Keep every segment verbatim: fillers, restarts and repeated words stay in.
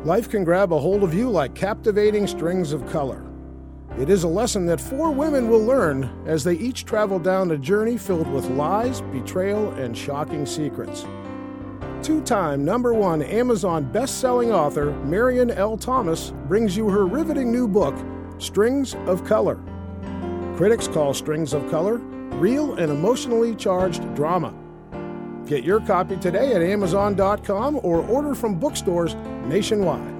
Life can grab a hold of you like captivating strings of color. It is a lesson that four women will learn as they each travel down a journey filled with lies, betrayal, and shocking secrets. Two-time number one Amazon best-selling author Marian L. Thomas brings you her riveting new book, Strings of Color. Critics call Strings of Color real and emotionally charged drama. Get your copy today at amazon dot com or order from bookstores nationwide.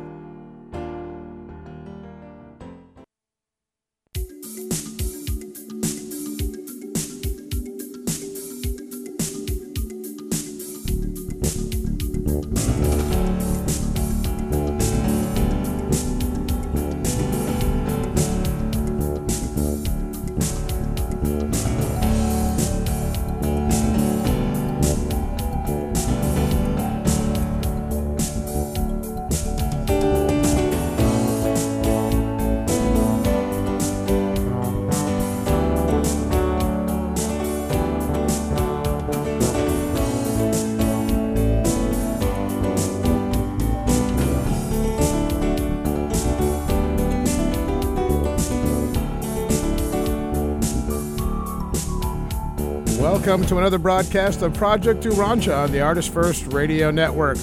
Welcome to another broadcast of Project Urantia on the Artist First Radio Network.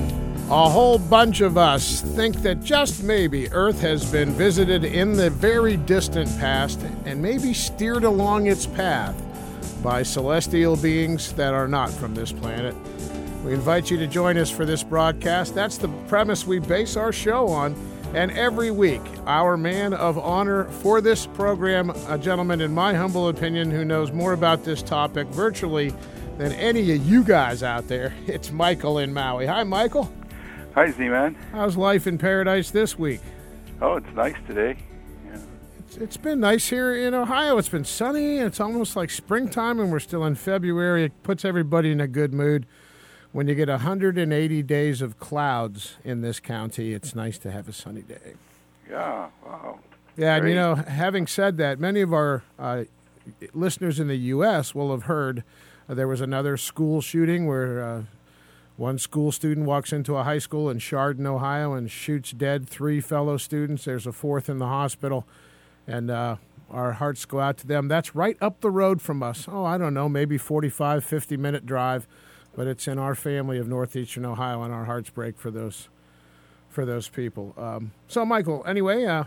A whole bunch of us think that just maybe Earth has been visited in the very distant past and maybe steered along its path by celestial beings that are not from this planet. We invite you to join us for this broadcast. That's the premise we base our show on. And every week, our man of honor for this program, a gentleman, in my humble opinion, who knows more about this topic virtually than any of you guys out there, it's Michael in Maui. Hi, Michael. Hi, Z-Man. How's life in paradise this week? Oh, it's nice today. Yeah. It's, it's been nice here in Ohio. It's been sunny. It's almost like springtime, and we're still in February. It puts everybody in a good mood. When you get one hundred eighty days of clouds in this county, it's nice to have a sunny day. Yeah, wow. Yeah, and Great. you know, having said that, many of our uh, listeners in the U S will have heard uh, there was another school shooting where uh, one school student walks into a high school in Chardon, Ohio, and shoots dead three fellow students. There's a fourth in the hospital, and uh, our hearts go out to them. That's right up the road from us. Oh, I don't know, maybe forty-five, fifty-minute drive. But it's in our family of northeastern Ohio, and our hearts break for those for those people. Um, so, Michael, anyway, uh,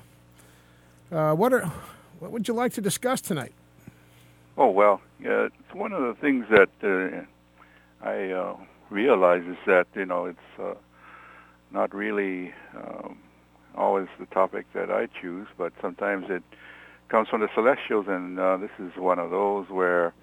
uh, what are what would you like to discuss tonight? Oh, well, yeah, it's one of the things that uh, I uh, realize is that, you know, it's uh, not really um, always the topic that I choose, but sometimes it comes from the celestials, and uh, this is one of those where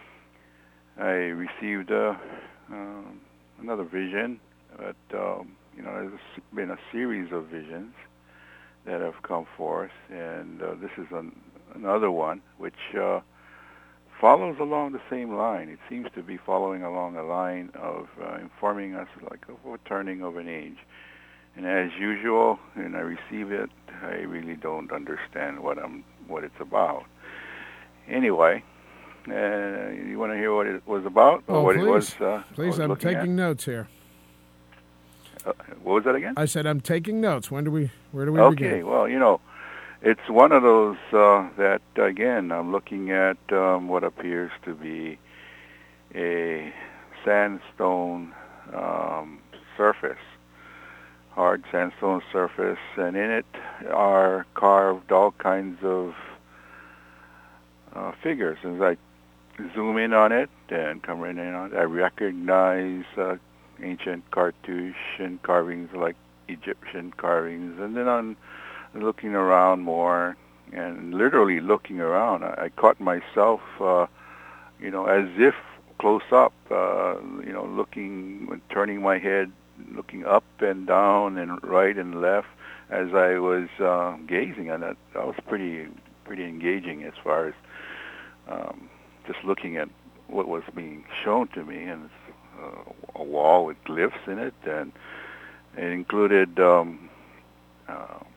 I received uh, um, another vision, but um, you know, there's been a series of visions that have come forth, and uh, this is an, another one which uh, follows along the same line. It seems to be following along a line of uh, informing us like of a turning of an age. And as usual, when I receive it, I really don't understand what I'm what it's about. Anyway. Uh, you want to hear what it was about, or oh, what please. it was? Uh, please, was I'm taking at? notes here. Uh, what was that again? I said I'm taking notes. When do we? Where do we okay, begin? Okay, well, you know, it's one of those uh, that again I'm looking at um, what appears to be a sandstone um, surface, hard sandstone surface, and in it are carved all kinds of uh, figures. As I zoom in on it and come right in on it, I recognize uh, ancient Cartouche carvings like Egyptian carvings. And then I'm looking around more and literally looking around. I, I caught myself, uh, you know, as if close up, uh, you know, looking, turning my head, looking up and down and right and left as I was uh, gazing on it. That was pretty, pretty engaging as far as um, just looking at what was being shown to me, and it's uh, a wall with glyphs in it, and it included um, uh,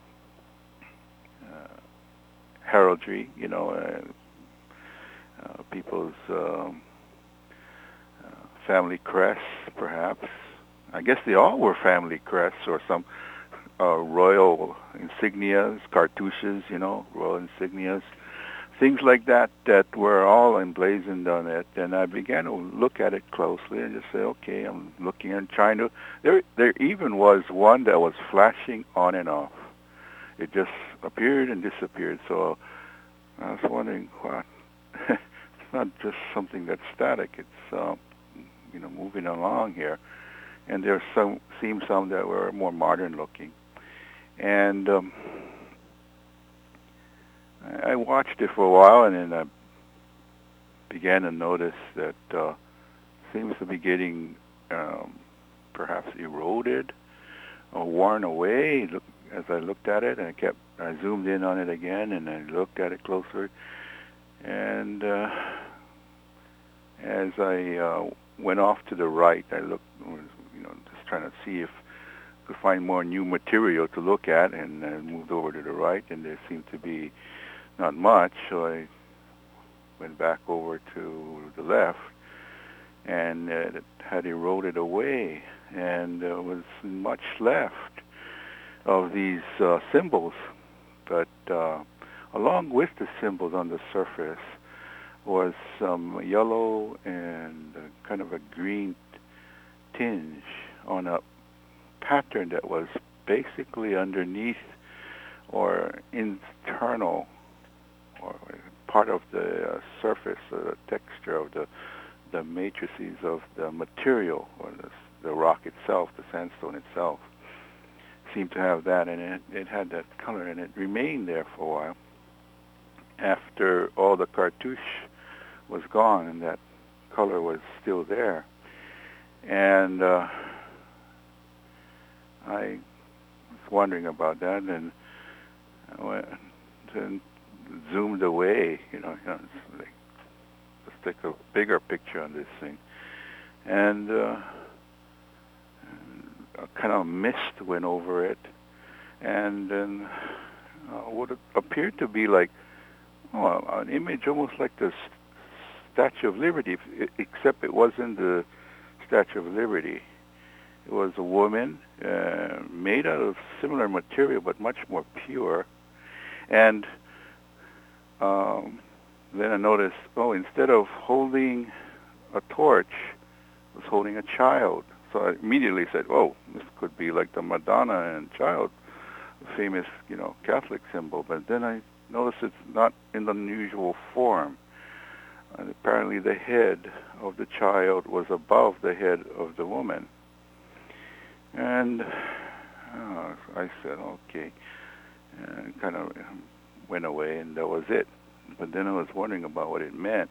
uh, heraldry, you know, uh, uh, people's um, uh, family crests, perhaps. I guess they all were family crests or some uh, royal insignias, cartouches, you know, royal insignias, things like that that were all emblazoned on it. And I began to look at it closely and just say, okay, I'm looking and trying to. There, there even was one that was flashing on and off. It just appeared and disappeared. So I was wondering, what? It's not just something that's static. It's uh, you know moving along here. And there some seemed some that were more modern looking. And um, I watched it for a while, and then I began to notice that uh, seems to be getting um, perhaps eroded or worn away. Look, as I looked at it, and I kept, I zoomed in on it again, and I looked at it closer. And uh, as I uh, went off to the right, I looked, you know, just trying to see if I could find more new material to look at, and I moved over to the right, and there seemed to be not much, so I went back over to the left, and it had eroded away, and there was much left of these uh, symbols. But uh, along with the symbols on the surface was some yellow and uh, kind of a green tinge on a pattern that was basically underneath or internal or part of the uh, surface, uh, the texture of the the matrices of the material, or the, the rock itself, the sandstone itself, seemed to have that, and it, it had that color, and it remained there for a while after all the cartouche was gone, and that color was still there. And uh, I was wondering about that, and I went and zoomed away, you know, you know it's like, let's take a bigger picture on this thing. And, uh, and a kind of mist went over it, and then uh, what appeared to be like oh, an image almost like the Statue of Liberty, except it wasn't the Statue of Liberty. It was a woman uh, made out of similar material, but much more pure. And um, then I noticed, oh, instead of holding a torch, it was holding a child. So I immediately said, oh, this could be like the Madonna and Child, famous, you know, Catholic symbol. But then I noticed it's not in the usual form. And apparently the head of the child was above the head of the woman. And uh, I said, okay, and kind of went away, and that was it. But then I was wondering about what it meant.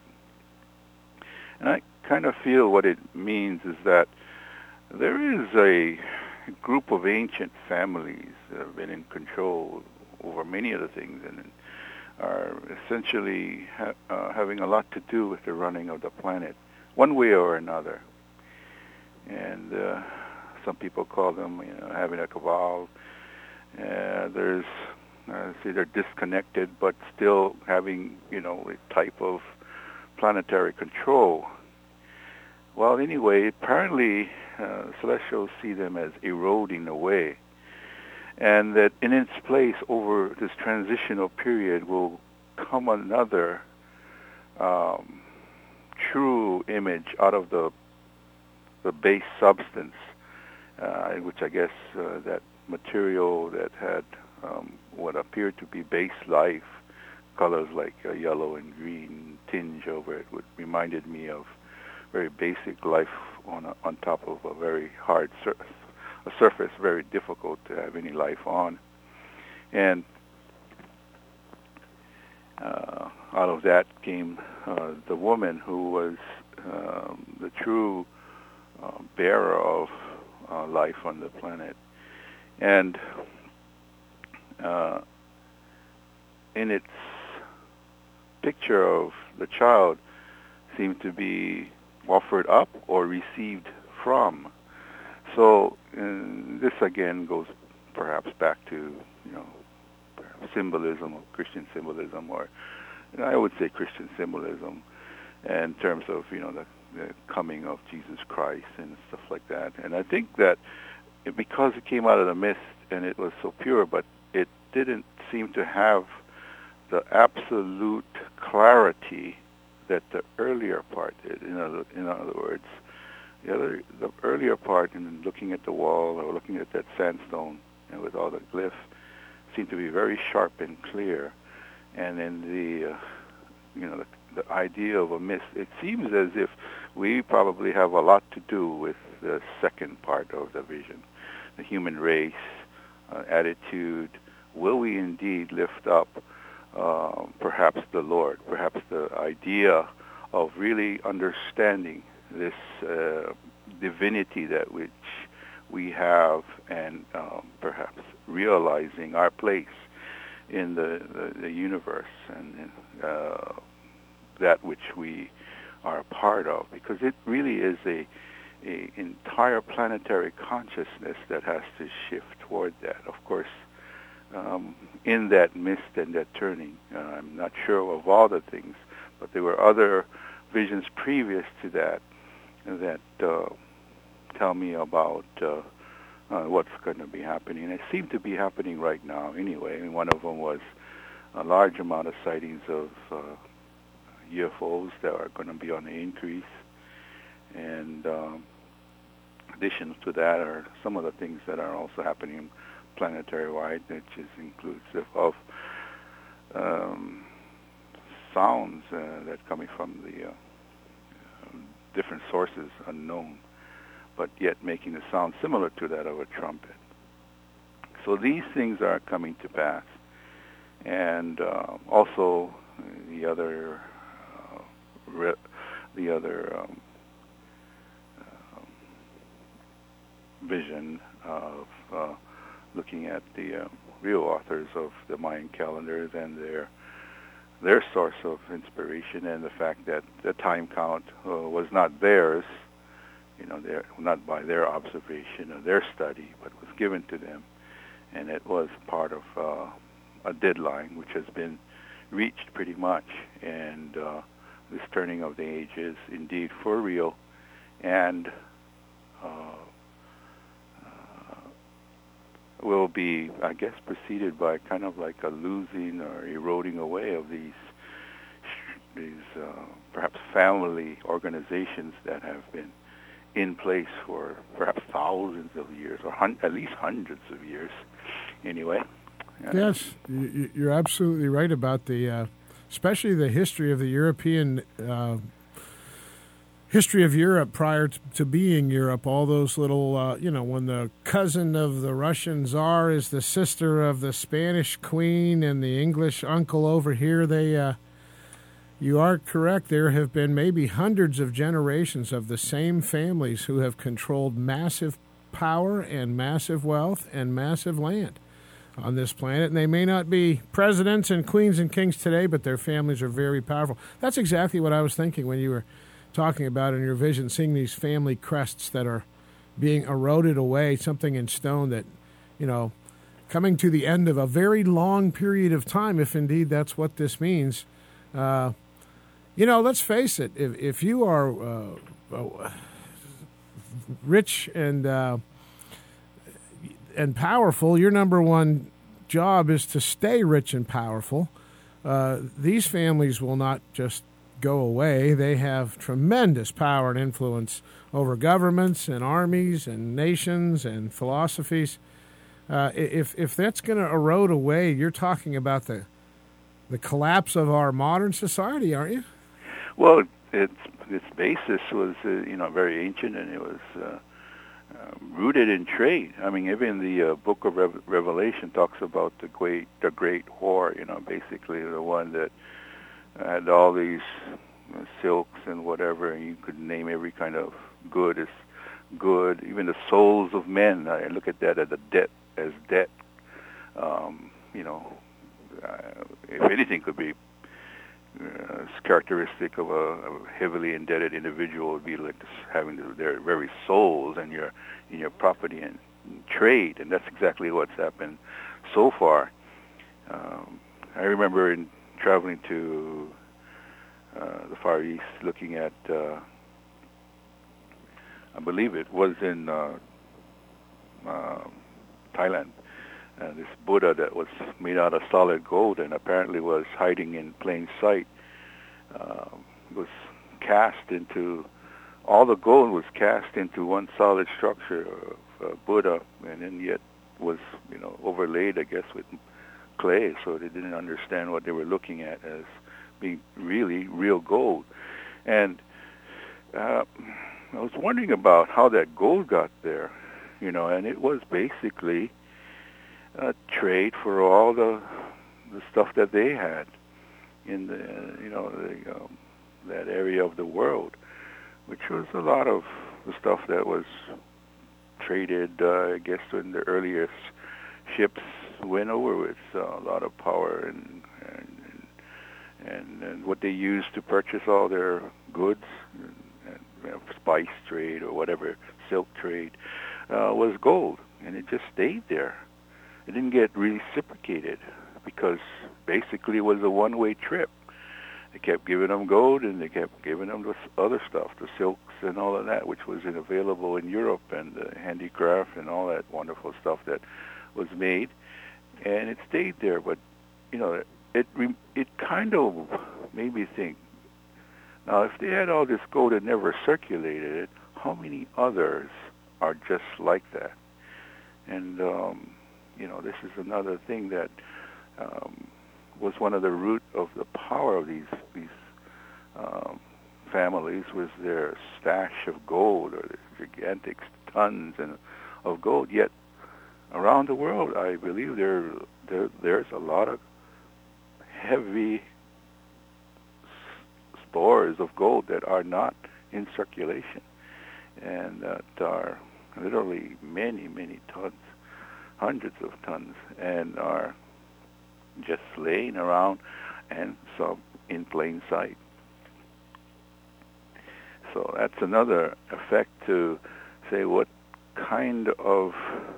And I kind of feel what it means is that there is a group of ancient families that have been in control over many of the things and are essentially ha- uh, having a lot to do with the running of the planet, one way or another. And uh, some people call them, you know, having a cabal. Uh, there's, uh, say they're disconnected, but still having, you know, a type of planetary control. Well, anyway, apparently uh, celestials see them as eroding away, and that in its place over this transitional period will come another um, true image out of the the base substance, uh, which I guess uh, that material that had um, what appeared to be base life, colors like uh, yellow and green tinge over it, would reminded me of very basic life on a, on top of a very hard surface, a surface very difficult to have any life on. And uh, out of that came uh, the woman who was um, the true uh, bearer of uh, life on the planet. And uh, in its picture of the child seemed to be offered up or received from. So uh, this again goes perhaps back to, you know, symbolism, or Christian symbolism, or you know, I would say Christian symbolism in terms of, you know, the, the coming of Jesus Christ and stuff like that. And I think that because it came out of the mist and it was so pure, but it didn't seem to have the absolute clarity that the earlier part did. In other, in other words, the other, the earlier part, in looking at the wall or looking at that sandstone, you know, with all the glyphs, seemed to be very sharp and clear. And then the, uh, you know, the, the idea of a mist, it seems as if we probably have a lot to do with the second part of the vision, the human race, uh, attitude. Will we indeed lift up uh, perhaps the Lord, perhaps the idea of really understanding this uh, divinity that which we have, and um, perhaps realizing our place in the, the, the universe and uh, that which we are a part of, because it really is a, a entire planetary consciousness that has to shift toward that. Of course, um, in that mist and that turning, uh, I'm not sure of all the things, but there were other visions previous to that that uh, tell me about uh, uh, what's going to be happening. And it seemed to be happening right now anyway. And one of them was a large amount of sightings of uh, U F Os that are going to be on the increase. And um, additions to that are some of the things that are also happening planetary-wide, which is inclusive of um, sounds uh, that are coming from the uh, different sources unknown, but yet making a sound similar to that of a trumpet. So these things are coming to pass. And uh, also the other uh, re- the other um, uh, vision of uh, looking at the uh, real authors of the Mayan calendars and their their source of inspiration, and the fact that the time count uh, was not theirs, you know, their, not by their observation or their study, but was given to them, and it was part of uh, a deadline which has been reached pretty much, and uh, this turning of the age is indeed for real, and uh, uh, will be, I guess, preceded by kind of like a losing or eroding away of these these uh, perhaps family organizations that have been in place for perhaps thousands of years, or hun- at least hundreds of years, anyway. Uh, yes, you're absolutely right about the, uh, especially the history of the European, uh, history of Europe prior to, to being Europe. All those little, uh, you know, when the cousin of the Russian Tsar is the sister of the Spanish queen and the English uncle over here, they, uh, you are correct. There have been maybe hundreds of generations of the same families who have controlled massive power and massive wealth and massive land on this planet. And they may not be presidents and queens and kings today, but their families are very powerful. That's exactly what I was thinking when you were talking about in your vision, seeing these family crests that are being eroded away, something in stone that, you know, coming to the end of a very long period of time, if indeed that's what this means. Uh, you know, let's face it, if, if you are uh, uh, rich and uh, and powerful, your number one job is to stay rich and powerful. Uh, these families will not just go away. They have tremendous power and influence over governments and armies and nations and philosophies. Uh, if if that's going to erode away, you're talking about the the collapse of our modern society, aren't you? Well, its its basis was uh, you know very ancient, and it was uh, uh, rooted in trade. I mean, even the uh, Book of Re- Revelation talks about the great the Great War. You know, basically the one that had all these uh, silks and whatever, and you could name every kind of good as good, even the souls of men. I look at that as a debt, as debt. Um, you know, uh, if anything could be uh, characteristic of a, of a heavily indebted individual, would be like this, having their very souls and your in your property and trade, and that's exactly what's happened so far. Um, I remember in traveling to uh, the Far East, looking at, uh, I believe it was in uh, uh, Thailand, uh, this Buddha that was made out of solid gold and apparently was hiding in plain sight. Uh, was cast into, all the gold was cast into one solid structure of uh, Buddha, and then yet was, you know, overlaid, I guess, with clay, so they didn't understand what they were looking at as being really real gold. And uh, I was wondering about how that gold got there, you know, and it was basically a trade for all the the stuff that they had in the, you know, the, um, that area of the world, which was a lot of the stuff that was traded, uh, I guess, when the earliest ships went over with uh, a lot of power and and, and and what they used to purchase all their goods, and, and, you know, spice trade or whatever, silk trade, uh, was gold, and it just stayed there. It didn't get reciprocated because basically it was a one-way trip. They kept giving them gold, and they kept giving them the other stuff, the silks and all of that, which was available in Europe, and the handicraft and all that wonderful stuff that was made, and it stayed there. But you know, it it kind of made me think. Now, if they had all this gold and never circulated it, how many others are just like that? And um, you know, this is another thing that um, was one of the root of the power of these these um, families, was their stash of gold, or the gigantic tons and of gold. Yet around the world, I believe there there there's a lot of heavy s- stores of gold that are not in circulation, and that are literally many many tons, hundreds of tons, and are just laying around, and some in plain sight. So that's another effect to say what kind of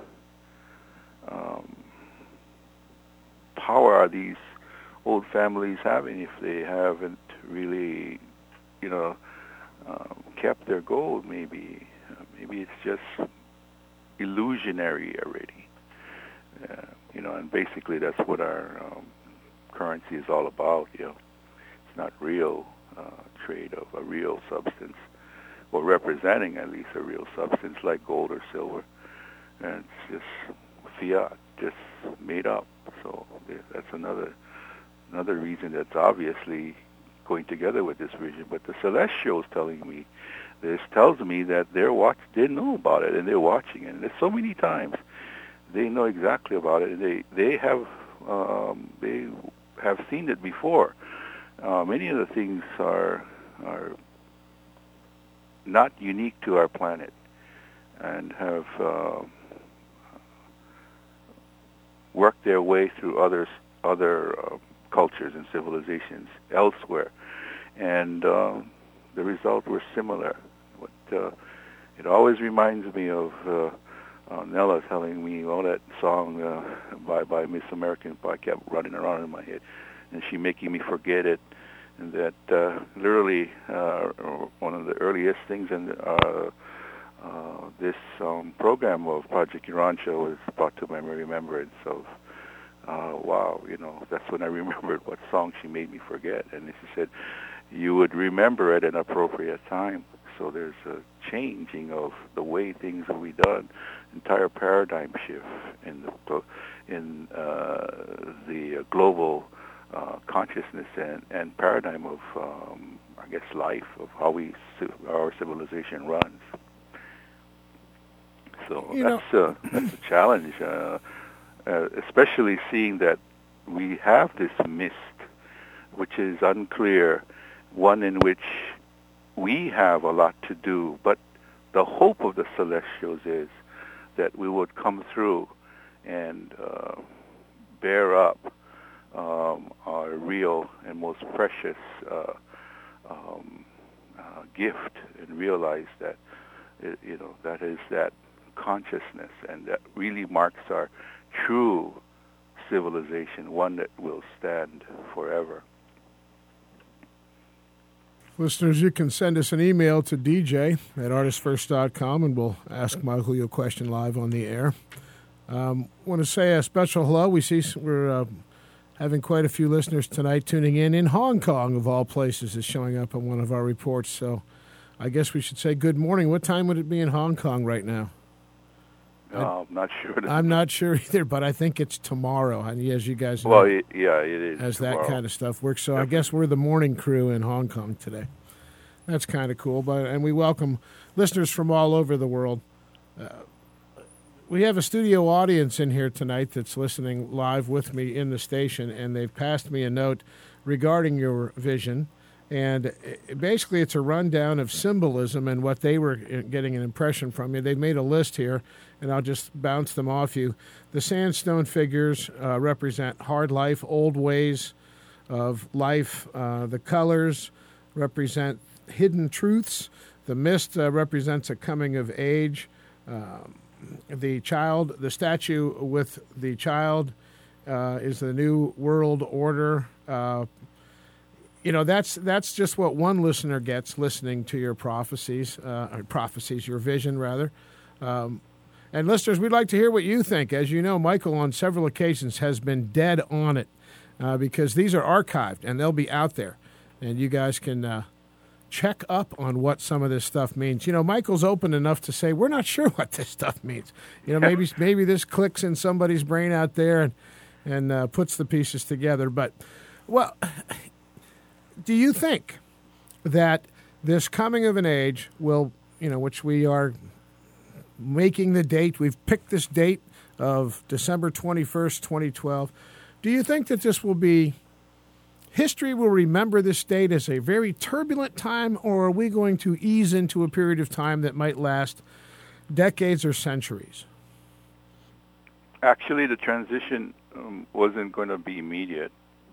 um, power are these old families having if they haven't really, you know, um, kept their gold. Maybe, uh, maybe it's just illusionary already. Uh, you know, and basically that's what our um, currency is all about. You know, it's not real uh, trade of a real substance, or representing at least a real substance like gold or silver, and it's just fiat, just made up. So that's another another reason that's obviously going together with this vision. But the celestials telling me, this tells me that they're watch, they know about it, and they're watching it. And there's so many times they know exactly about it. They they have um, they have seen it before. Uh, many of the things are are not unique to our planet, and have uh, worked their way through others other uh, cultures and civilizations elsewhere, and uh, the results were similar. But uh, it always reminds me of uh, uh, Nella telling me all that song uh, by by Miss American. I kept running around in my head, and she making me forget it. And that uh, literally uh, one of the earliest things in uh, uh, this um, program of Project Urantia was brought to my remembrance of, uh, wow, you know, that's when I remembered what song she made me forget. And she said, you would remember at an appropriate time. So there's a changing of the way things will be done, entire paradigm shift in the, in uh, the global Uh, consciousness and, and paradigm of, um, I guess, life, of how we our civilization runs. So you that's uh, that's a challenge, uh, uh, especially seeing that we have this mist, which is unclear, one in which we have a lot to do. But the hope of the celestials is that we would come through and uh, bear up Um, our real and most precious uh, um, uh, gift, and realize that it, you know that is that consciousness, and that really marks our true civilization, one that will stand forever. Listeners, you can send us an email to d j at artist first dot com, and we'll ask Michael your question live on the air. Um, want to say a special hello. We see we're uh, having quite a few listeners tonight tuning in. In Hong Kong, of all places, is showing up on one of our reports. So I guess we should say good morning. What time would it be in Hong Kong right now? Uh, I'm not sure. I'm not sure either, but I think it's tomorrow. And as you guys know, well, it, yeah, it is. As tomorrow. that kind of stuff works. So Definitely. I guess we're the morning crew in Hong Kong today. That's kind of cool. But and we welcome listeners from all over the world. Uh, we have a studio audience in here tonight that's listening live with me in the station, and they've passed me a note regarding your vision. And basically, it's a rundown of symbolism and what they were getting an impression from you. They've made a list here, and I'll just bounce them off you. The sandstone figures uh, represent hard life, old ways of life. Uh, the colors represent hidden truths. The mist uh, represents a coming of age. Um, the child, the statue with the child uh, is the new world order. Uh, You know, that's that's just what one listener gets listening to your prophecies, uh, or prophecies, your vision, rather. Um, and listeners, we'd like to hear what you think. As you know, Michael on several occasions has been dead on it uh, because these are archived and they'll be out there. And you guys can uh, check up on what some of this stuff means. You know, Michael's open enough to say, we're not sure what this stuff means. You know, maybe maybe this clicks in somebody's brain out there and, and uh, puts the pieces together. But, well... Do you think that this coming of an age will, you know, which we are making the date, we've picked this date of December twenty-first, twenty twelve. Do you think that this will be, history will remember this date as a very turbulent time, or are we going to ease into a period of time that might last decades or centuries? Actually, the transition um, wasn't going to be immediate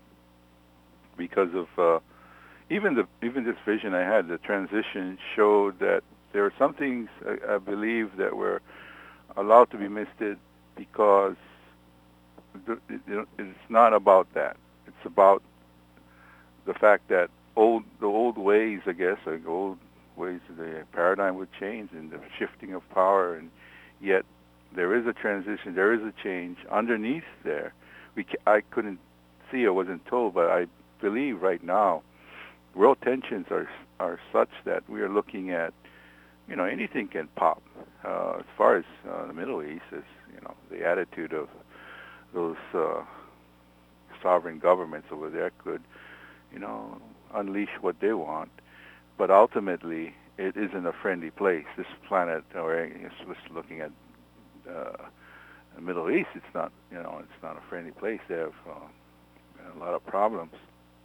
because of uh, even the even this vision I had. The transition showed that there are some things I, I believe that were allowed to be misted because the, it, it's not about that. It's about the fact that old the old ways, I guess, like old ways, the paradigm would change and the shifting of power, and yet there is a transition, there is a change underneath there. We ca- I couldn't see, I wasn't told, but I believe right now world tensions are are such that we are looking at, you know, anything can pop. Uh, as far as uh, the Middle East is, you know, the attitude of those uh, sovereign governments over there could, you know, unleash what they want. But ultimately, it isn't a friendly place. This planet, or just looking at uh, the Middle East, it's not, you know, it's not a friendly place. They have uh, a lot of problems,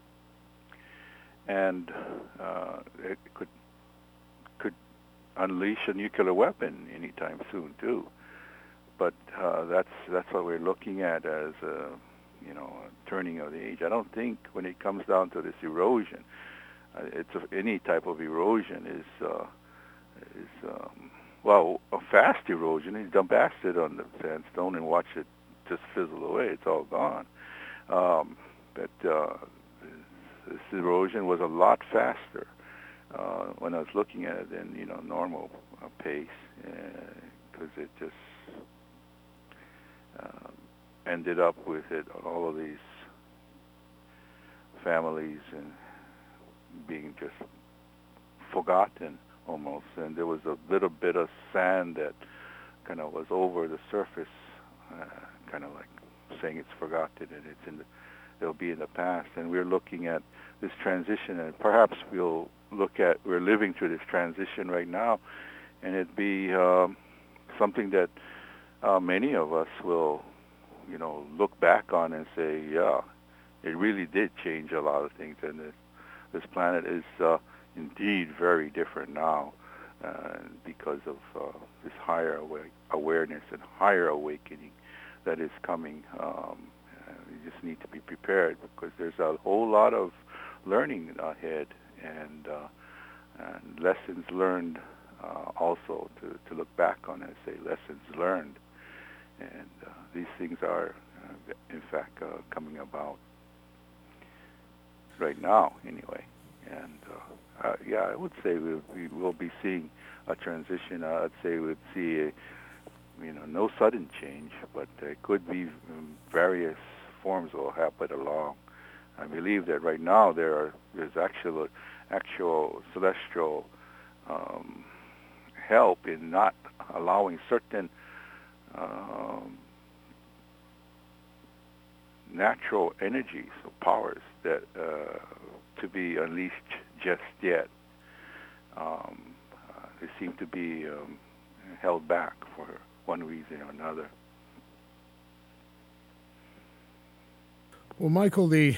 and uh, it could could unleash a nuclear weapon anytime soon too. But uh, that's that's what we're looking at as a, you know, a turning of the age. I don't think when it comes down to this erosion, uh, it's a, any type of erosion is uh, is um, well, a fast erosion. You dump acid on the sandstone and watch it just fizzle away. It's all gone. Um, but uh, this erosion was a lot faster uh, when I was looking at it than, you know, normal uh, pace, because uh, it just uh, ended up with it all of these families and being just forgotten almost, and there was a little bit of sand that kind of was over the surface, uh, kind of like saying it's forgotten and it's in the, it'll be in the past. And we're looking at this transition, and perhaps we'll look at, we're living through this transition right now, and it'd be um, something that uh, many of us will, you know, look back on and say, yeah, it really did change a lot of things, and this, this planet is uh, indeed very different now uh, because of uh, this higher awa- awareness and higher awakening that is coming. Um, you just need to be prepared because there's a whole lot of learning ahead, and, uh, and lessons learned uh, also to, to look back on and say lessons learned. And uh, these things are, uh, in fact, uh, coming about right now anyway. And uh, uh, yeah, I would say we, we will be seeing a transition. Uh, I'd say we'd see a, you know, no sudden change, but there could be various forms will happen along. I believe that right now there are there's actual actual celestial um, help in not allowing certain um, natural energies or powers that uh, to be unleashed just yet. Um, uh, they seem to be um, held back for one reason or another. Well, Michael, the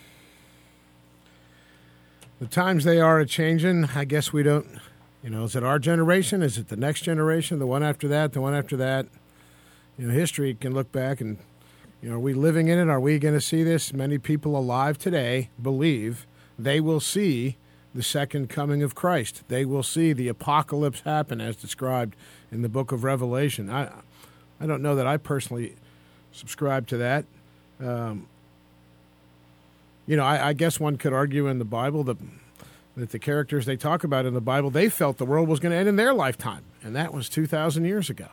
the times they are a-changing. I guess we don't, you know, is it our generation? Is it the next generation? The one after that? The one after that? You know, history can look back and, you know, are we living in it? Are we going to see this? Many people alive today believe they will see the second coming of Christ. They will see the apocalypse happen as described in the book of Revelation. I I don't know that I personally subscribe to that. Um, you know, I, I guess one could argue in the Bible that, that the characters they talk about in the Bible, they felt the world was going to end in their lifetime, and that was two thousand years ago.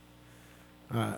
Uh,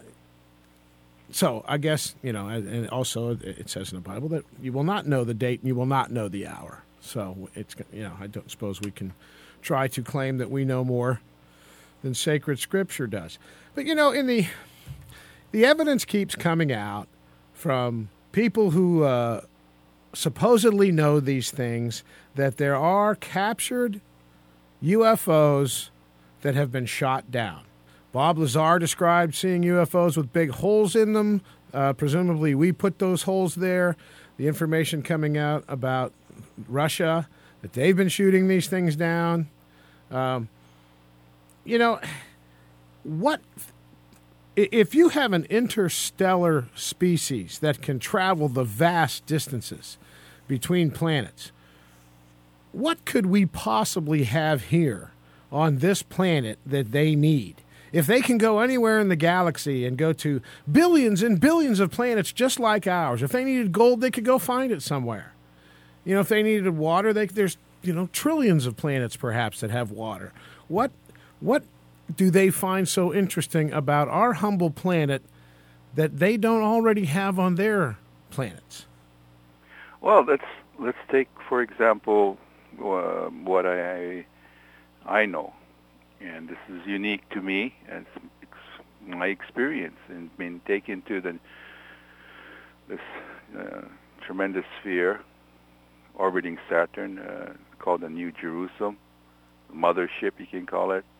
so I guess, you know, and also it says in the Bible that you will not know the date and you will not know the hour. So it's, you know, I don't suppose we can try to claim that we know more than sacred Scripture does. But, you know, in the the evidence keeps coming out from people who uh, supposedly know these things that there are captured U F Os that have been shot down. Bob Lazar described seeing U F Os with big holes in them. Uh, presumably we put those holes there. The information coming out about Russia, that they've been shooting these things down. Um, you know, what if you have an interstellar species that can travel the vast distances between planets? What could we possibly have here on this planet that they need? If they can go anywhere in the galaxy and go to billions and billions of planets just like ours, if they needed gold, they could go find it somewhere. You know, if they needed water, they, there's, you know, trillions of planets perhaps that have water. What what do they find so interesting about our humble planet that they don't already have on their planets? Well, let's let's take, for example, uh, what I I know, and this is unique to me, and it's my experience in being taken to the this uh, tremendous sphere orbiting Saturn, uh, called the New Jerusalem, mothership, you can call it,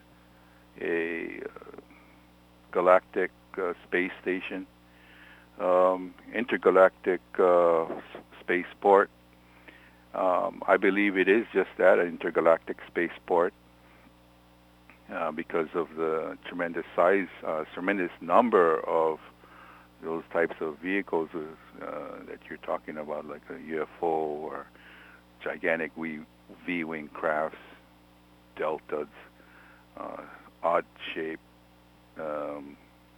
a uh, galactic uh, space station, um, intergalactic uh, spaceport. Um, I believe it is just that, an intergalactic spaceport, uh, because of the tremendous size, uh, tremendous number of those types of vehicles uh, that you're talking about, like a U F O or gigantic V-wing crafts, deltas, uh, odd-shaped, um,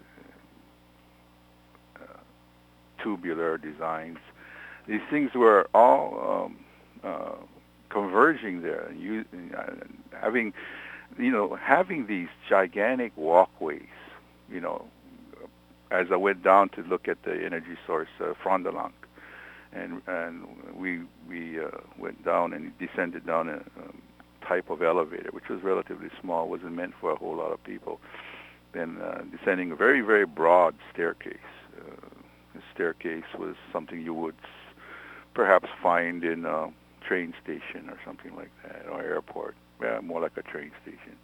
uh, tubular designs. These things were all um, uh, converging there, and you, uh, having, you know, having these gigantic walkways, you know. As I went down to look at the energy source, uh, Fond du Lac, and and we we uh, went down and descended down a um, type of elevator, which was relatively small, wasn't meant for a whole lot of people. Then uh, descending a very very broad staircase. Uh, the staircase was something you would perhaps find in a train station or something like that, or airport, yeah, more like a train station.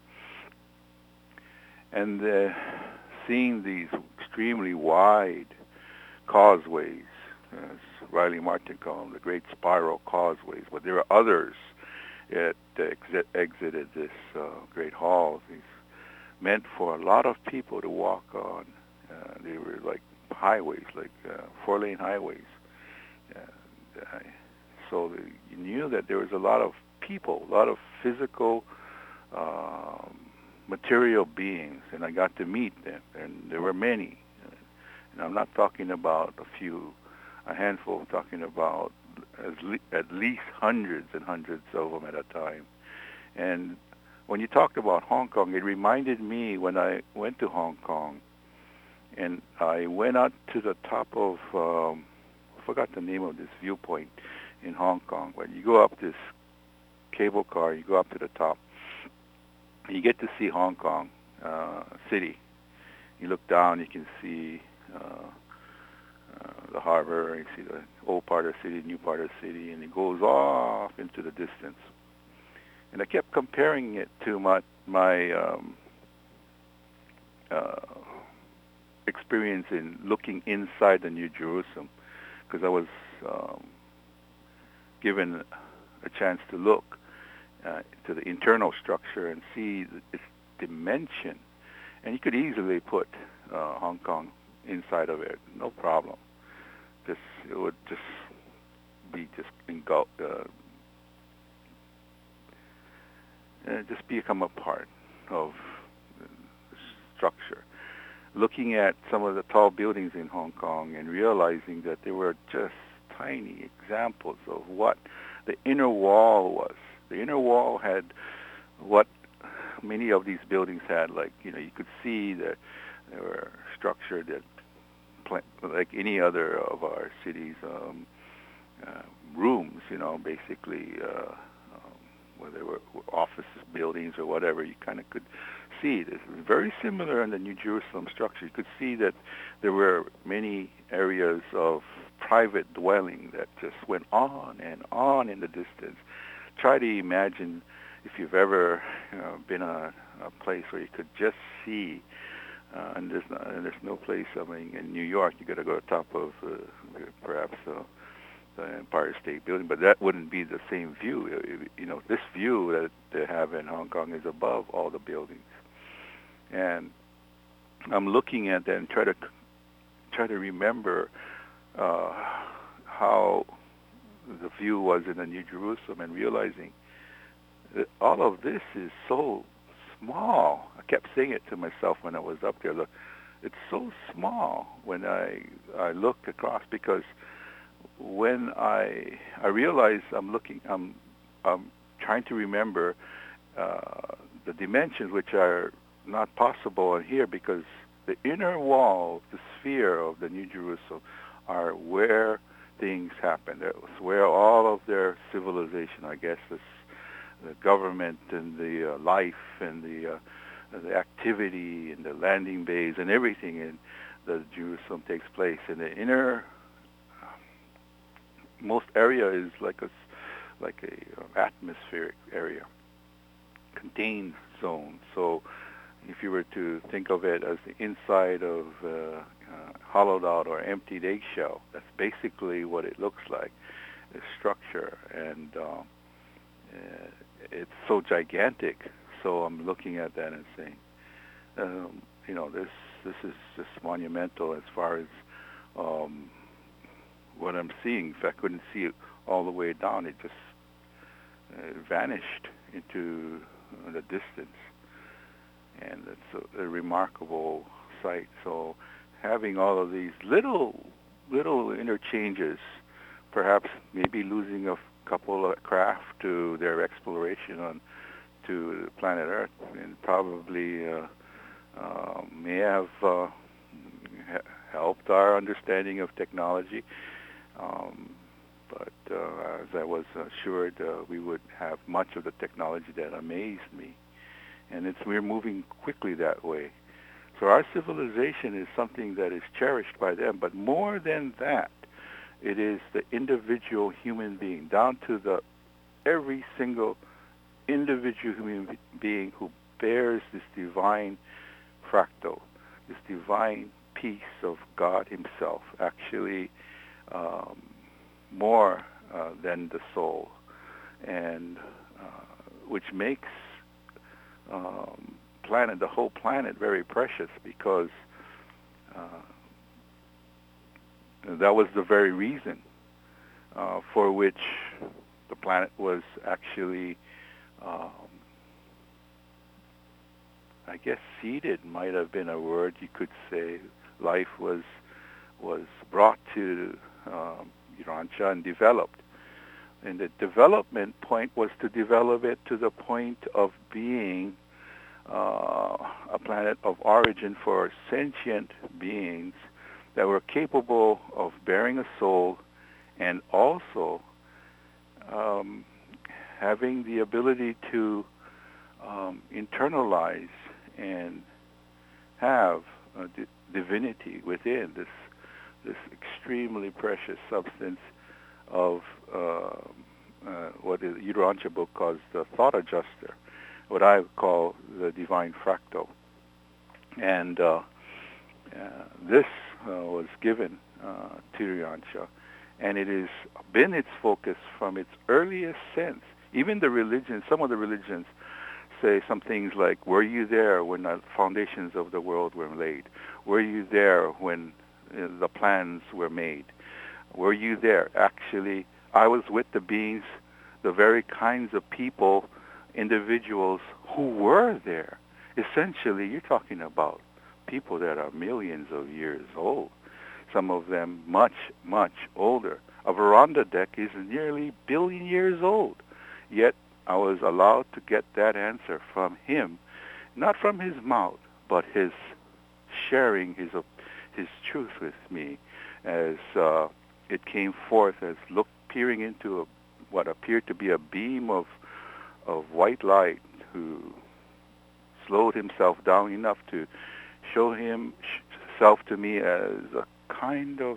And uh, seeing these extremely wide causeways, as Riley Martin called them, the Great Spiral Causeways, but there are others that exit, exited this uh, Great Hall. These meant for a lot of people to walk on. Uh, they were like highways, like uh, four-lane highways. Uh, so the, you knew that there was a lot of people, a lot of physical um, material beings, and I got to meet them, and there were many. And I'm not talking about a few, a handful. I'm talking about as le- at least hundreds and hundreds of them at a time. And when you talked about Hong Kong, it reminded me when I went to Hong Kong, and I went out to the top of, um, I forgot the name of this viewpoint in Hong Kong. When you go up this cable car, you go up to the top, you get to see Hong Kong uh, city. You look down, you can see uh, uh, the harbor, you see the old part of the city, new part of the city, and it goes off into the distance. And I kept comparing it to my my um, uh, experience in looking inside the New Jerusalem, because I was um, given a chance to look uh, to the internal structure and see its dimension. And you could easily put uh, Hong Kong inside of it, no problem. Just it would just be just engulfed. Uh, Uh, just become a part of the structure. Looking at some of the tall buildings in Hong Kong and realizing that they were just tiny examples of what the inner wall was. The inner wall had what many of these buildings had. Like, you know, you could see that they were structured that like any other of our cities' um, uh, rooms, you know, basically uh, whether they were office buildings or whatever, you kind of could see this. It was very similar in the New Jerusalem structure. You could see that there were many areas of private dwelling that just went on and on in the distance. Try to imagine if you've ever you know, been a, a place where you could just see, uh, and, there's no, and there's no place, I mean, in New York, you got to go to the top of uh, perhaps uh, the Empire State Building, but that wouldn't be the same view. You know, this view that they have in Hong Kong is above all the buildings. And I'm looking at that and try to try to remember uh, how the view was in the New Jerusalem, and realizing that all of this is so small. I kept saying it to myself when I was up there. Look, it's so small when I I look across, because when I I realize I'm looking, I'm I'm trying to remember uh, the dimensions, which are not possible in here, because the inner wall, the sphere of the New Jerusalem, are where things happen. It's where all of their civilization, I guess, this, the government and the uh, life and the uh, the activity and the landing bays and everything in the Jerusalem takes place. And the inner most area is like a like a uh, atmospheric area, contained zone. So if you were to think of it as the inside of uh, uh, hollowed out or emptied eggshell, that's basically what it looks like, the structure. And uh, uh, it's so gigantic. So I'm looking at that and saying, um, you know, this this is just monumental as far as um, what I'm seeing. If I couldn't see it all the way down, it just uh, vanished into uh, the distance. And it's a, a remarkable sight. So having all of these little little interchanges, perhaps maybe losing a couple of craft to their exploration on to planet Earth, and probably uh, uh, may have uh, ha- helped our understanding of technology. Um, but uh, as I was assured, uh, we would have much of the technology that amazed me. And it's we're moving quickly that way. So our civilization is something that is cherished by them. But more than that, it is the individual human being, down to the every single individual human being who bears this divine fractal, this divine piece of God himself, actually um, more uh, than the soul, and uh, which makes um, planet, the whole planet, very precious, because uh, that was the very reason uh, for which the planet was actually Um, I guess seeded might have been a word you could say. Life was was brought to um, Urantia and developed. and the development point was to develop it to the point of being uh, a planet of origin for sentient beings that were capable of bearing a soul and also um, having the ability to um, internalize and have a di- divinity within this this extremely precious substance of uh, uh, what the Urantia book calls the thought adjuster, what I call the divine fractal. And uh, uh, this uh, was given uh, to Urantia, and it has been its focus from its earliest sense. Even the religions, some of the religions say some things like, were you there when the foundations of the world were laid? Were you there when uh, the plans were made? Were you there? Actually, I was with the beings, the very kinds of people, individuals who were there. Essentially, you're talking about people that are millions of years old, some of them much, much older. A veranda deck is nearly a billion years old, yet I was allowed to get that answer from him, not from his mouth, but his sharing his his truth with me as uh, it came forth as look peering into a, what appeared to be a beam of of white light, who slowed himself down enough to show himself to me as a kind of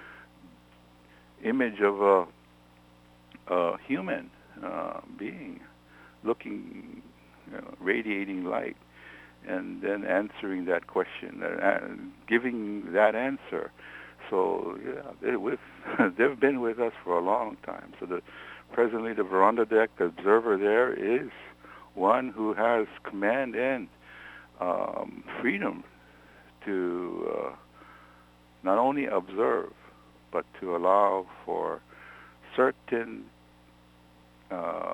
image of a, a human uh, being, looking, you know, radiating light, and then answering that question, uh, giving that answer. So yeah, they, with, they've been with us for a long time. So the, presently the veranda deck observer there is one who has command and um, freedom to uh, not only observe, but to allow for certain uh,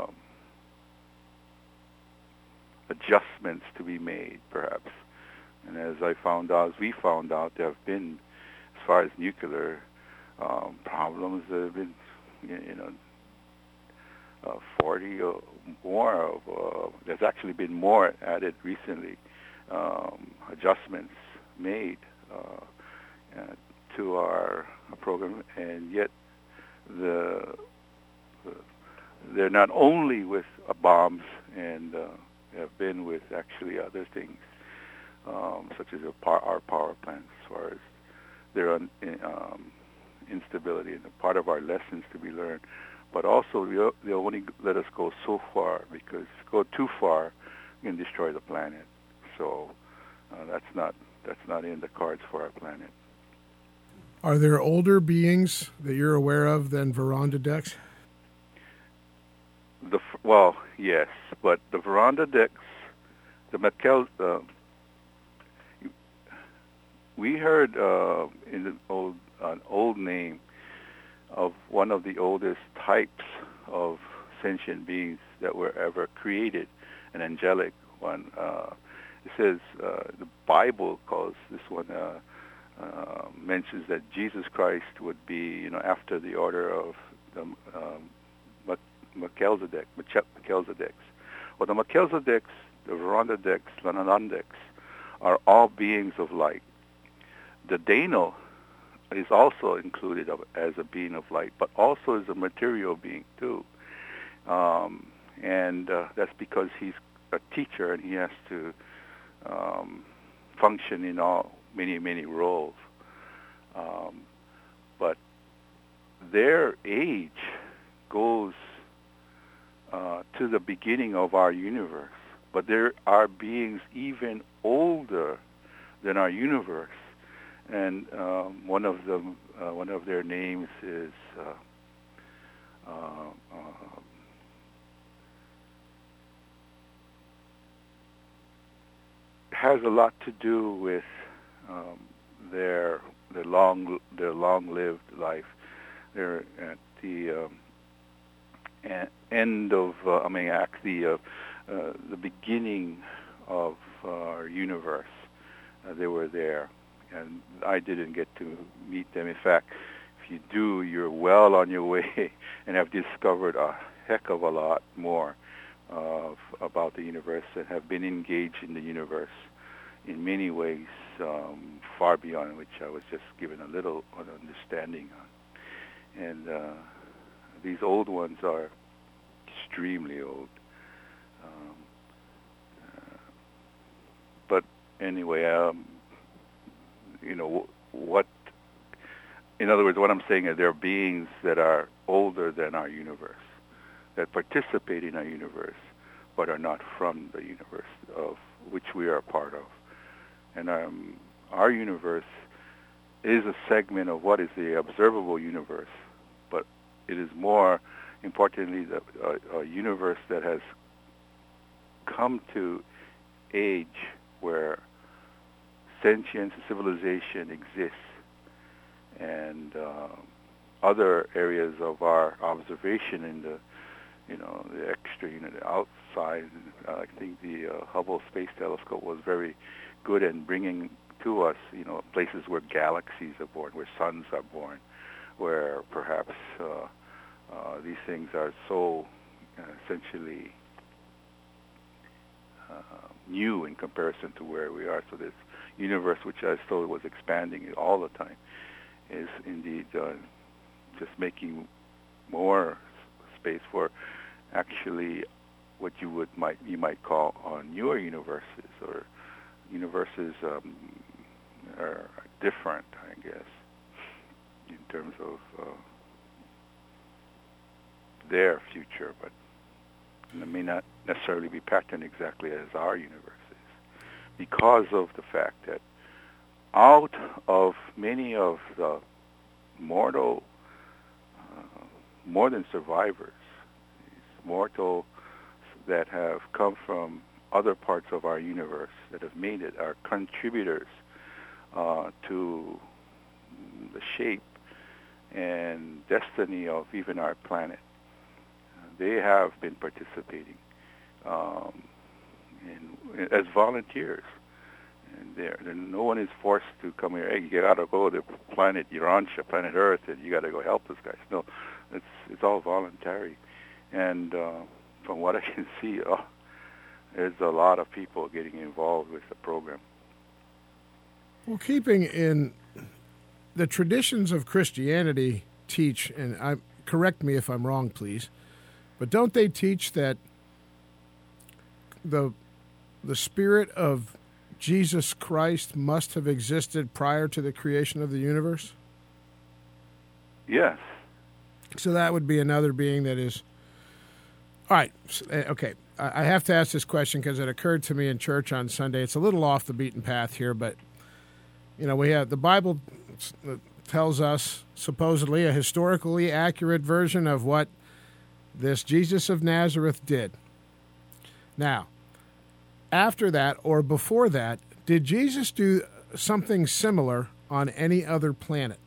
adjustments to be made, perhaps. And as I found out, as we found out, there have been, as far as nuclear um, problems, there have been, you know, uh, forty or more of, uh, there's actually been more added recently, um, adjustments made uh, uh, to our program, and yet the, the they're not only with uh, bombs and uh, have been with actually other things, um, such as our, our power plants, as far as their un, um, instability, and a part of our lessons to be learned. But also, they only let us go so far, because if you go too far, you can destroy the planet. So uh, that's not that's not in the cards for our planet. Are there older beings that you're aware of than veranda decks? The well, yes, but the veranda decks, the McKells, uh, we heard uh, in the old an old name of one of the oldest types of sentient beings that were ever created, an angelic one. Uh, it says uh, the Bible calls this one. Uh, uh, mentions that Jesus Christ would be, you know, after the order of the um, Melchizedek, Melchizedeks. Well, the Melchizedeks, the Verandadeks, the Nanandeks are all beings of light. The Dano is also included as a being of light, but also is a material being too. Um, and uh, that's because he's a teacher and he has to um, function in all many, many roles. Um, but their age goes uh, to the beginning of our universe. But there are beings even older than our universe. And um, one of them, uh, one of their names is uh, uh, uh, has a lot to do with um, their their long their long-lived life. They're at the um, a- end of uh, I mean, at the uh, uh, the beginning of our universe. Uh, they were there. And I didn't get to meet them. In fact, if you do, you're well on your way and have discovered a heck of a lot more of about the universe and have been engaged in the universe in many ways, um, far beyond which I was just given a little understanding on. And uh, these old ones are extremely old. Um, uh, but anyway, um, you know, what, in other words, what I'm saying is there are beings that are older than our universe, that participate in our universe, but are not from the universe of which we are a part of. And um, our universe is a segment of what is the observable universe, but it is more importantly the, a, a universe that has come to age where sentience and civilization exists, and uh, other areas of our observation in the, you know, the extra, you know, the outside. Uh, I think the uh, Hubble Space Telescope was very good in bringing to us, you know, places where galaxies are born, where suns are born, where perhaps uh, uh, these things are so uh, essentially uh, new in comparison to where we are. So this universe, which I thought was expanding all the time, is indeed uh, just making more space for actually what you would might you might call uh, newer universes, or universes um, are different, I guess, in terms of uh, their future, but it may not necessarily be patterned exactly as our universe is, because of the fact that out of many of the mortal, uh, more than survivors, these mortals that have come from other parts of our universe that have made it, are contributors uh, to the shape and destiny of even our planet. They have been participating um, in, as volunteers. And there, no one is forced to come here. Hey, you got to go to planet Urantia, planet Earth, and you got to go help this guys. No, it's it's all voluntary. And uh, from what I can see, oh, there's a lot of people getting involved with the program. Well, keeping in the traditions of Christianity teach, and I, correct me if I'm wrong, please, but don't they teach that the the spirit of Jesus Christ must have existed prior to the creation of the universe? Yes. So that would be another being that is... All right, okay. I have to ask this question because it occurred to me in church on Sunday. It's a little off the beaten path here, but, you know, we have the Bible tells us supposedly a historically accurate version of what this Jesus of Nazareth did. Now, after that or before that, did Jesus do something similar on any other planet?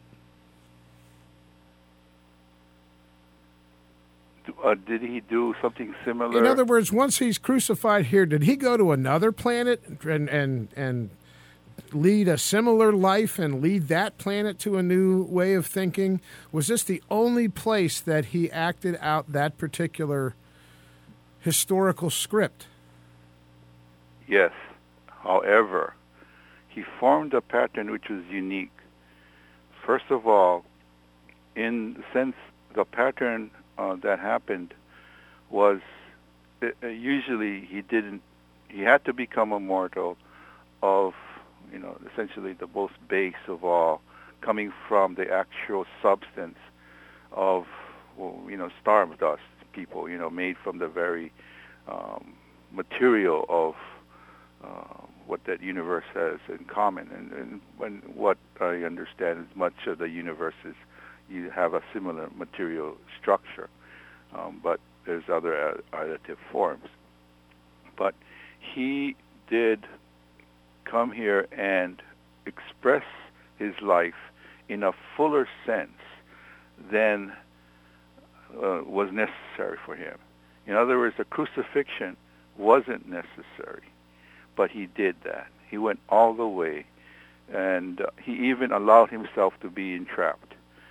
Uh, did he do something similar? In other words, once he's crucified here, did he go to another planet and and and lead a similar life and lead that planet to a new way of thinking? Was this the only place that he acted out that particular historical script? Yes. However, he formed a pattern which was unique. First of all, in the sense the pattern uh, that happened was uh, usually he didn't, he had to become a mortal of, you know, essentially the most base of all, coming from the actual substance of, well, you know, stardust people, you know, made from the very um, material of Uh, what that universe has in common. And, and when what I understand is much of the universes, you have a similar material structure, um, but there's other additive forms. But he did come here and express his life in a fuller sense than uh, was necessary for him. In other words, the crucifixion wasn't necessary. But he did that. He went all the way, and uh, he even allowed himself to be entrapped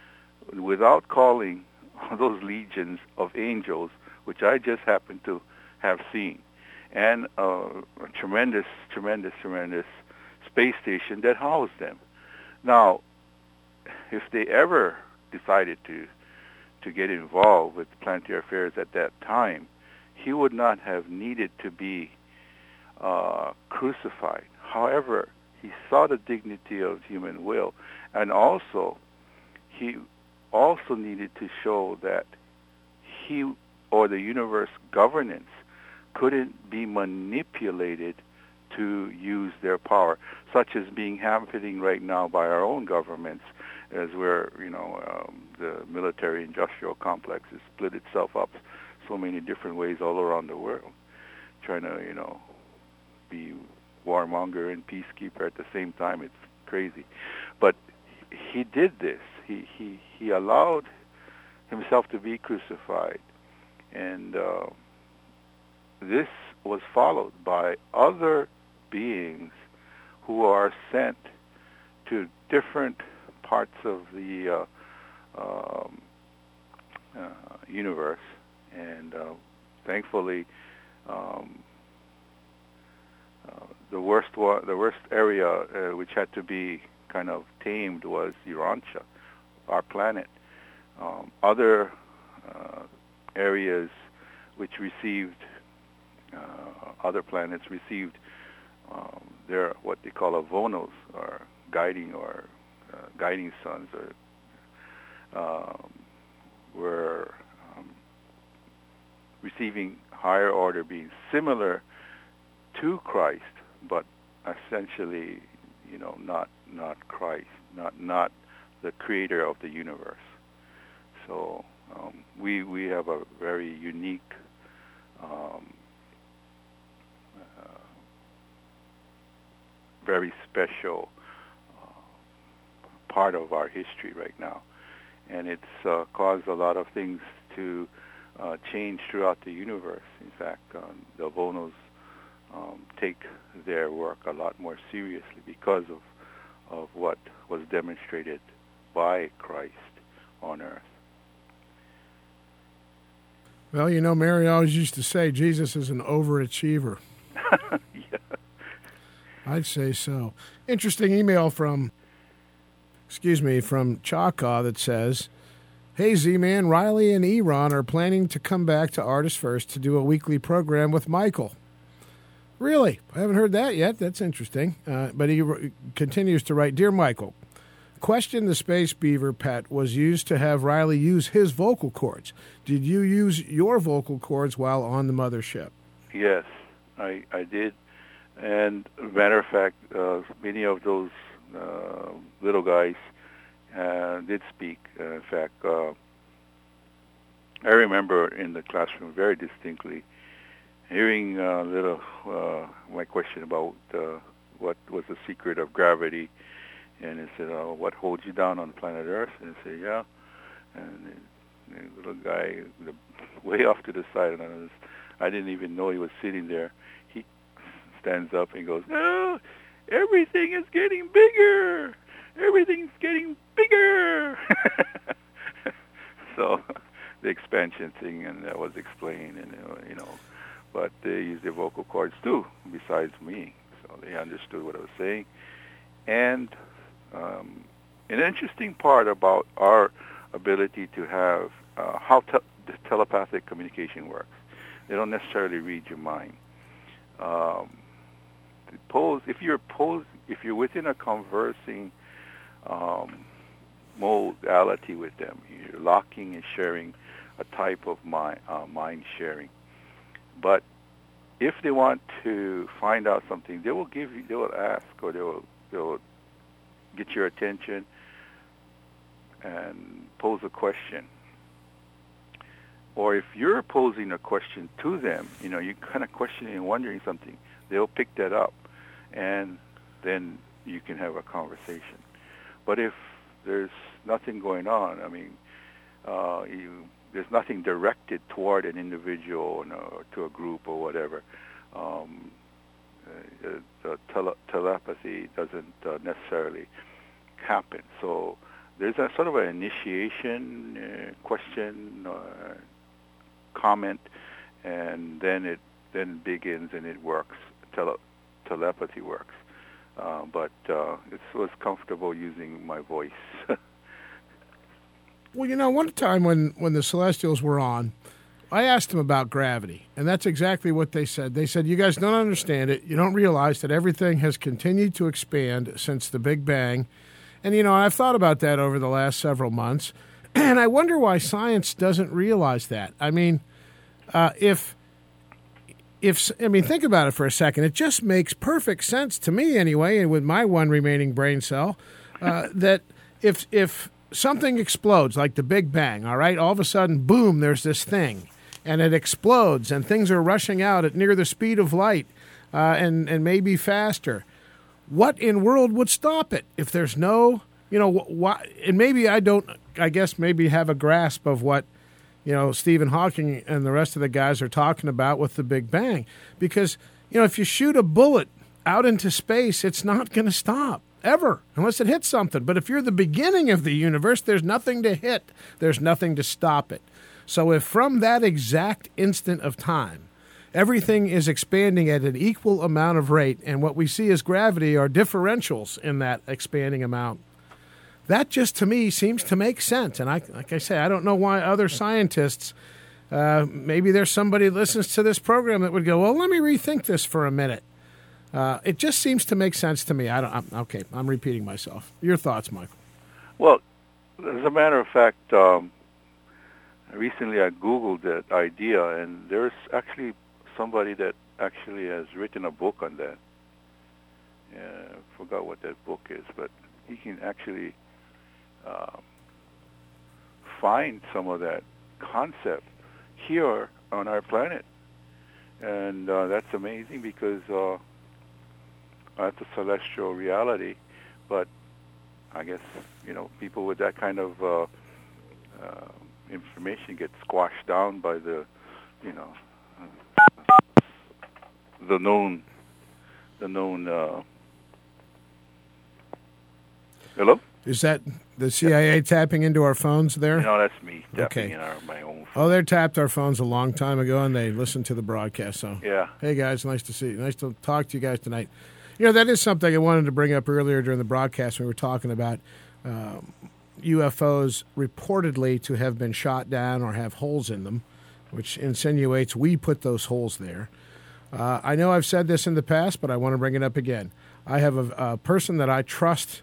without calling those legions of angels, which I just happen to have seen, and uh, a tremendous, tremendous, tremendous space station that housed them. Now, if they ever decided to to get involved with planetary affairs at that time, he would not have needed to be uh, crucified. However, he saw the dignity of human will, and also he also needed to show that he or the universe governance couldn't be manipulated to use their power, such as being happening right now by our own governments, as we're, you know, um, the military-industrial complex has split itself up so many different ways all around the world, trying to, you know, be warmonger and peacekeeper at the same time. It's crazy. But he did this. He, he, he allowed himself to be crucified. And uh, this was followed by other beings who are sent to different parts of the uh, um, uh, universe. And uh, thankfully, um, uh, the worst wa- the worst area uh, which had to be kind of tamed was Urantia, our planet. Um, other uh, areas which received uh, other planets received um, their what they call avonos, or guiding or uh, guiding suns, or um, were um, receiving higher order beings similar to Christ, but essentially, you know, not not Christ, not not the creator of the universe. So um, we we have a very unique um, uh, very special uh, part of our history right now, and it's uh, caused a lot of things to uh, change throughout the universe. In fact, um, the Vonos um, take their work a lot more seriously because of of what was demonstrated by Christ on earth. Well, you know, Mary always used to say Jesus is an overachiever. Yeah. I'd say so. Interesting email from, excuse me, from Choctaw that says, "Hey, Z-Man, Riley and Eron are planning to come back to Artist First to do a weekly program with Michael." Really? I haven't heard that yet. That's interesting. Uh, but he r- continues to write, "Dear Michael, question the Space Beaver pet was used to have Riley use his vocal cords. Did you use your vocal cords while on the mothership?" Yes, I, I did. And matter of fact, uh, many of those uh, little guys uh, did speak. Uh, in fact, uh, I remember in the classroom very distinctly hearing uh, little uh, my question about uh, what was the secret of gravity. And he said, "Oh, what holds you down on planet Earth?" And I said, "Yeah." And the, the little guy, the, way off to the side, and I, was, I didn't even know he was sitting there. He stands up and goes, "Oh, everything is getting bigger. Everything's getting bigger." So the expansion thing, and that was explained, and you know, but they use their vocal cords too, besides me. So they understood what I was saying, and Um, an interesting part about our ability to have uh, how te- the telepathic communication works. They don't necessarily read your mind. Um, pose if you're pose if you're within a conversing um, modality with them, you're locking and sharing a type of mind uh, mind sharing. But if they want to find out something, they will give you. They will ask, or they will they will get your attention and pose a question. Or if you're posing a question to them, you know, you're kind of questioning and wondering something, they'll pick that up, and then you can have a conversation. But if there's nothing going on, I mean, uh, you, there's nothing directed toward an individual or no, to a group or whatever, um, uh, the tele- telepathy doesn't uh, necessarily happen. So there's a sort of an initiation uh, question, uh, comment, and then it then begins and it works. Tele- telepathy works. Uh, but uh, it was comfortable using my voice. Well, you know, one time when, when the Celestials were on, I asked them about gravity, and that's exactly what they said. They said, you guys don't understand it. You don't realize that everything has continued to expand since the Big Bang. And, you know, I've thought about that over the last several months, and I wonder why science doesn't realize that. I mean, uh, if... If I mean, think about it for a second. It just makes perfect sense to me, anyway, and with my one remaining brain cell, uh, that if if something explodes, like the Big Bang, all right, all of a sudden, boom, there's this thing, and it explodes, and things are rushing out at near the speed of light, uh, and and maybe faster. What in world would stop it if there's no, you know, why? And maybe I don't. I guess maybe have a grasp of what, you know, Stephen Hawking and the rest of the guys are talking about with the Big Bang. Because, you know, if you shoot a bullet out into space, it's not going to stop, ever, unless it hits something. But if you're the beginning of the universe, there's nothing to hit. There's nothing to stop it. So if from that exact instant of time, everything is expanding at an equal amount of rate, and what we see as gravity are differentials in that expanding amount, that just, to me, seems to make sense. And I, like I say, I don't know why other scientists, uh, maybe there's somebody that listens to this program that would go, well, let me rethink this for a minute. Uh, it just seems to make sense to me. I don't. I'm, okay, I'm repeating myself. Your thoughts, Michael? Well, as a matter of fact, um, recently I Googled that idea, and there's actually somebody that actually has written a book on that. Yeah, I forgot what that book is, but he can actually Um, find some of that concept here on our planet, and uh, that's amazing because uh, that's a celestial reality. But I guess, you know, people with that kind of uh, uh, information get squashed down by the, you know, uh, the known, the known. Uh, hello. Is that the C I A tapping into our phones there? No, that's me tapping okay. in our, my own phone. Oh, they tapped our phones a long time ago, and they listened to the broadcast. So, yeah. Hey, guys, nice to see you. Nice to talk to you guys tonight. You know, that is something I wanted to bring up earlier during the broadcast when we were talking about um, U F Os reportedly to have been shot down or have holes in them, which insinuates we put those holes there. Uh, I know I've said this in the past, but I want to bring it up again. I have a, a person that I trust.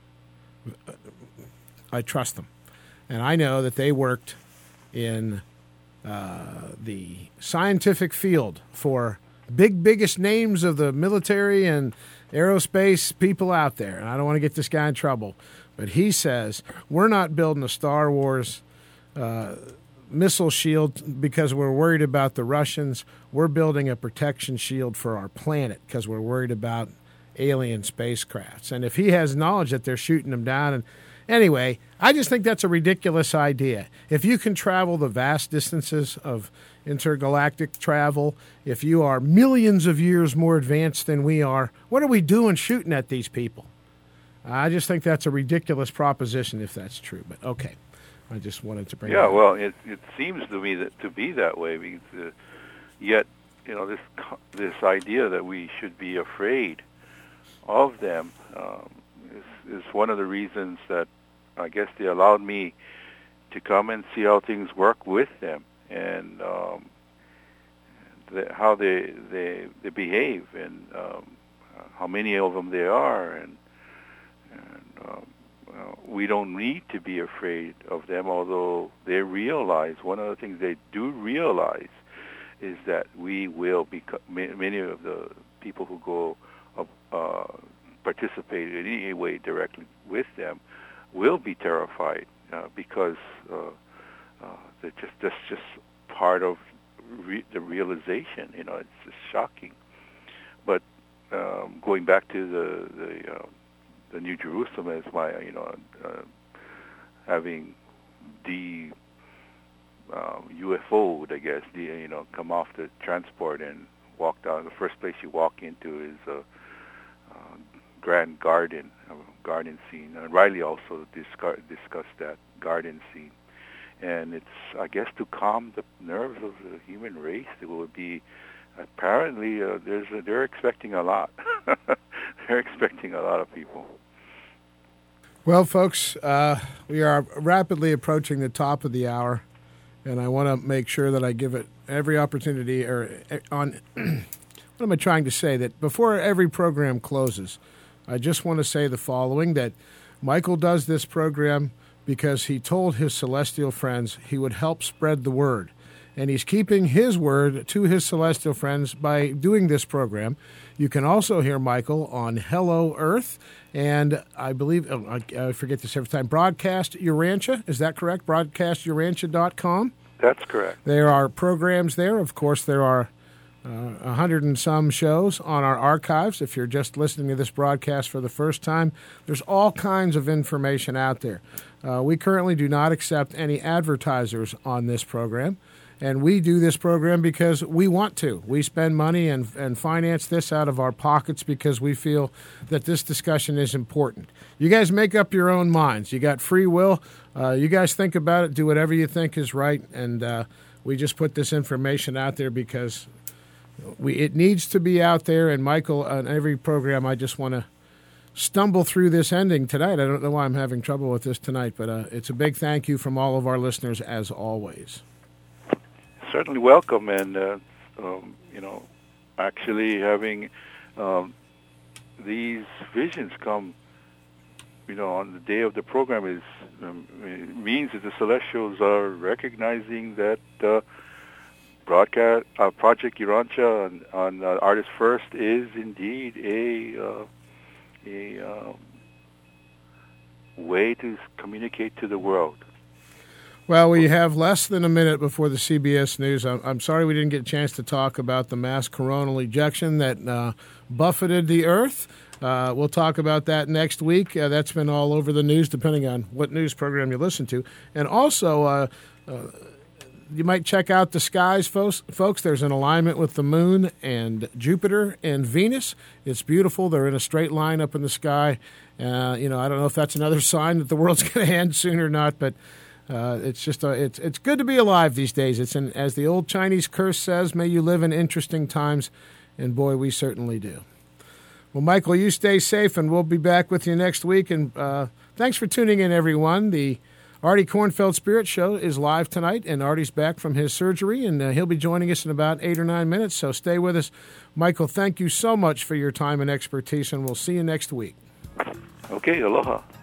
I trust them. And I know that they worked in uh, the scientific field for big, biggest names of the military and aerospace people out there. And I don't want to get this guy in trouble. But he says, we're not building a Star Wars uh, missile shield because we're worried about the Russians. We're building a protection shield for our planet because we're worried about alien spacecrafts. And if he has knowledge that they're shooting them down, and anyway, I just think that's a ridiculous idea. If you can travel the vast distances of intergalactic travel, if you are millions of years more advanced than we are, what are we doing shooting at these people? I just think that's a ridiculous proposition if that's true. But okay, I just wanted to bring. Yeah, it well, it it seems to me that to be that way. Because, uh, yet, you know, this this idea that we should be afraid of them um, is, is one of the reasons that I guess they allowed me to come and see how things work with them and um, the, how they, they they behave and um, how many of them there are, and, and um, well, we don't need to be afraid of them. Although they realize, one of the things they do realize is that we will become, many of the people who go uh, participate in any way directly with them will be terrified uh, because uh, uh, they're just that's just part of re- the realization. You know, it's just shocking. But um, going back to the the, uh, the New Jerusalem as my you know uh, having the uh, U F O'd, I guess, the, you know, come off the transport and walk down. The first place you walk into is a uh, Grand Garden, garden scene. Uh, Riley also discuss, discussed that garden scene. And it's, I guess, to calm the nerves of the human race. It will be, apparently, uh, there's a, they're expecting a lot. They're expecting a lot of people. Well, folks, uh, we are rapidly approaching the top of the hour, and I want to make sure that I give it every opportunity, or on, what am I trying to say? That before every program closes, I just want to say the following, that Michael does this program because he told his celestial friends he would help spread the word. And he's keeping his word to his celestial friends by doing this program. You can also hear Michael on Hello Earth, and I believe, oh, I, I forget this every time, Broadcast Urantia. Is that correct? broadcast urantia dot com? That's correct. There are programs there. Of course, there are uh, a hundred and some shows on our archives. If you're just listening to this broadcast for the first time, there's all kinds of information out there. Uh, we currently do not accept any advertisers on this program. And we do this program because we want to. We spend money and, and finance this out of our pockets because we feel that this discussion is important. You guys make up your own minds. You got free will. Uh, you guys think about it. Do whatever you think is right. And uh, we just put this information out there because we it needs to be out there. And Michael, on every program, I just want to stumble through this ending tonight. I don't know why I'm having trouble with this tonight, but uh, it's a big thank you from all of our listeners as always. Certainly welcome, and uh, um, you know, actually having um, these visions come, you know, on the day of the program is um, it means that the Celestials are recognizing that uh, broadcast uh, Project Urantia on, on uh, Artist First is indeed a uh, a uh, way to communicate to the world. Well, we have less than a minute before the C B S News. I'm, I'm sorry we didn't get a chance to talk about the mass coronal ejection that uh, buffeted the Earth. Uh, we'll talk about that next week. Uh, that's been all over the news, depending on what news program you listen to. And also, uh, uh, you might check out the skies, folks. folks. There's an alignment with the moon and Jupiter and Venus. It's beautiful. They're in a straight line up in the sky. Uh, you know, I don't know if that's another sign that the world's going to end soon or not, but Uh, it's just a, it's it's good to be alive these days. It's an, as the old Chinese curse says, may you live in interesting times, and boy, we certainly do. Well, Michael, you stay safe, and we'll be back with you next week. And uh, thanks for tuning in, everyone. The Artie Kornfeld Spirit Show is live tonight, and Artie's back from his surgery, and uh, he'll be joining us in about eight or nine minutes. So stay with us, Michael. Thank you so much for your time and expertise, and we'll see you next week. Okay, aloha.